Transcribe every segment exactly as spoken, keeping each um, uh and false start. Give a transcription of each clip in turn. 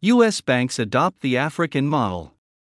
U S banks adopt the African model.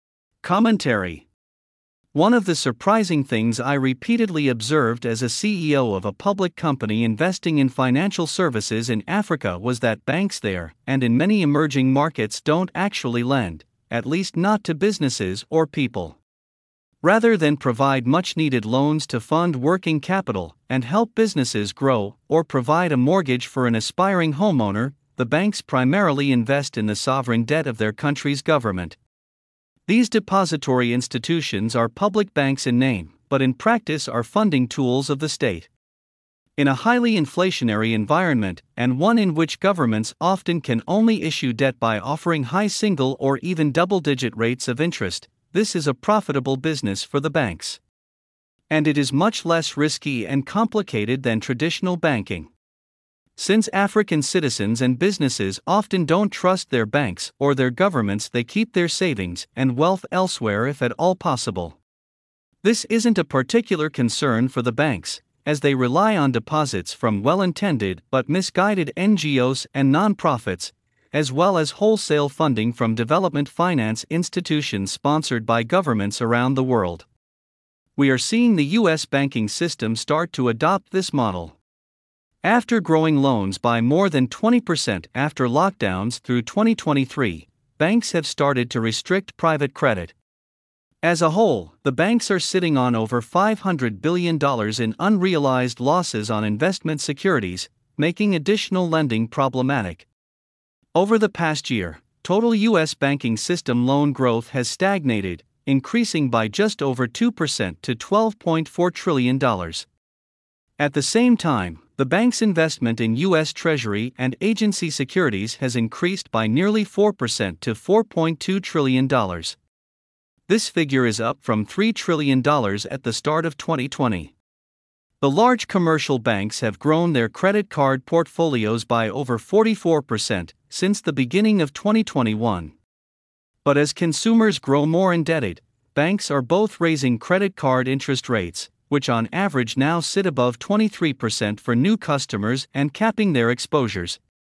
Commentary. One of the surprising things I repeatedly observed as a C E O of a public company investing in financial services in Africa was that banks there, and in many emerging markets, don't actually lend, at least not to businesses or people. Rather than provide much-needed loans to fund working capital and help businesses grow, or provide a mortgage for an aspiring homeowner, the banks primarily invest in the sovereign debt of their country's government. These depository institutions are public banks in name, but in practice are funding tools of the state. In a highly inflationary environment, and one in which governments often can only issue debt by offering high single or even double-digit rates of interest, this is a profitable business for the banks. And it is much less risky and complicated than traditional banking. Since African citizens and businesses often don't trust their banks or their governments, they keep their savings and wealth elsewhere if at all possible. This isn't a particular concern for the banks, as they rely on deposits from well-intended but misguided N G Os and nonprofits, as well as wholesale funding from development finance institutions sponsored by governments around the world. We are seeing the U S banking system start to adopt this model. After growing loans by more than twenty percent after lockdowns through twenty twenty-three, banks have started to restrict private credit. As a whole, the banks are sitting on over five hundred billion dollars in unrealized losses on investment securities, making additional lending problematic. Over the past year, total U S banking system loan growth has stagnated, increasing by just over two percent to twelve point four trillion dollars. At the same time, the bank's investment in U S Treasury and agency securities has increased by nearly four percent to four point two trillion dollars. This figure is up from three trillion dollars at the start of twenty twenty. The large commercial banks have grown their credit card portfolios by over forty-four percent since the beginning of twenty twenty-one. But as consumers grow more indebted, banks are both raising credit card interest rates, which on average now sit above twenty-three percent for new customers, and capping their exposures.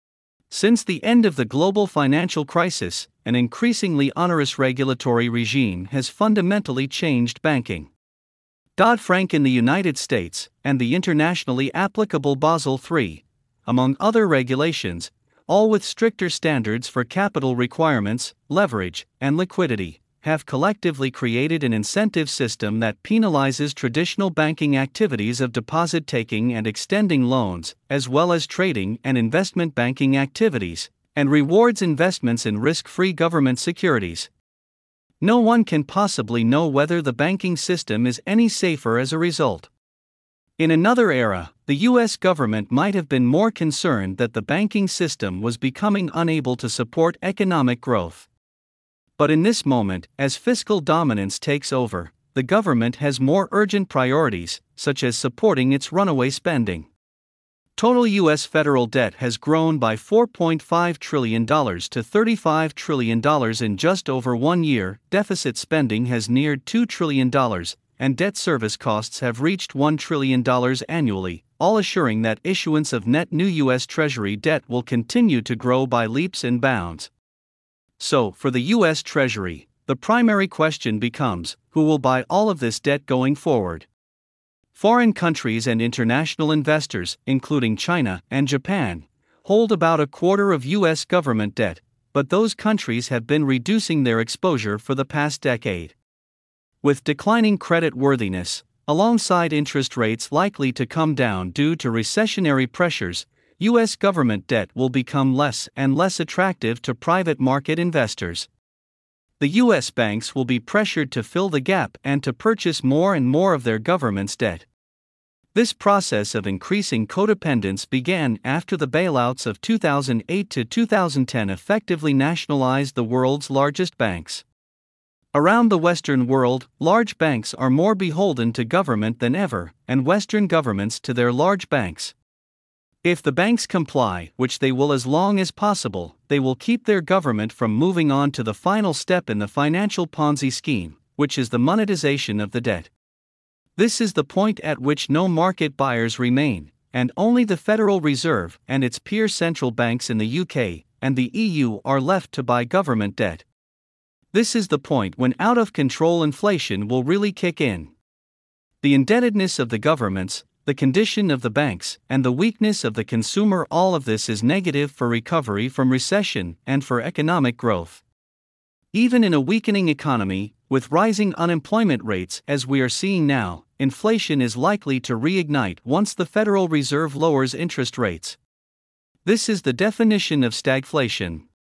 Since the end of the global financial crisis, an increasingly onerous regulatory regime has fundamentally changed banking. Dodd-Frank in the United States, and the internationally applicable Basel three, among other regulations, all with stricter standards for capital requirements, leverage, and liquidity, have collectively created an incentive system that penalizes traditional banking activities of deposit-taking and extending loans, as well as trading and investment banking activities, and rewards investments in risk-free government securities. No one can possibly know whether the banking system is any safer as a result. In another era, the U S government might have been more concerned that the banking system was becoming unable to support economic growth. But in this moment, as fiscal dominance takes over, the government has more urgent priorities, such as supporting its runaway spending. Total U S federal debt has grown by four point five trillion dollars to thirty-five trillion dollars in just over one year, deficit spending has neared two trillion dollars, and debt service costs have reached one trillion dollars annually, all assuring that issuance of net new U S Treasury debt will continue to grow by leaps and bounds. So, for the U S Treasury, the primary question becomes, who will buy all of this debt going forward? Foreign countries and international investors, including China and Japan, hold about a quarter of U S government debt, but those countries have been reducing their exposure for the past decade. With declining credit worthiness, alongside interest rates likely to come down due to recessionary pressures, U S government debt will become less and less attractive to private market investors. The U S banks will be pressured to fill the gap and to purchase more and more of their government's debt. This process of increasing codependence began after the bailouts of two thousand eight to two thousand ten effectively nationalized the world's largest banks. Around the Western world, large banks are more beholden to government than ever, and Western governments to their large banks. If the banks comply, which they will as long as possible, they will keep their government from moving on to the final step in the financial Ponzi scheme, which is the monetization of the debt. This is the point at which no market buyers remain, and only the Federal Reserve and its peer central banks in the U K, and the E U are left to buy government debt. This is the point when out of control inflation will really kick in. The indebtedness of the governments, the condition of the banks, and the weakness of the consumer, all of this is negative for recovery from recession and for economic growth. Even in a weakening economy, with rising unemployment rates as we are seeing now, inflation is likely to reignite once the Federal Reserve lowers interest rates. This is the definition of stagflation.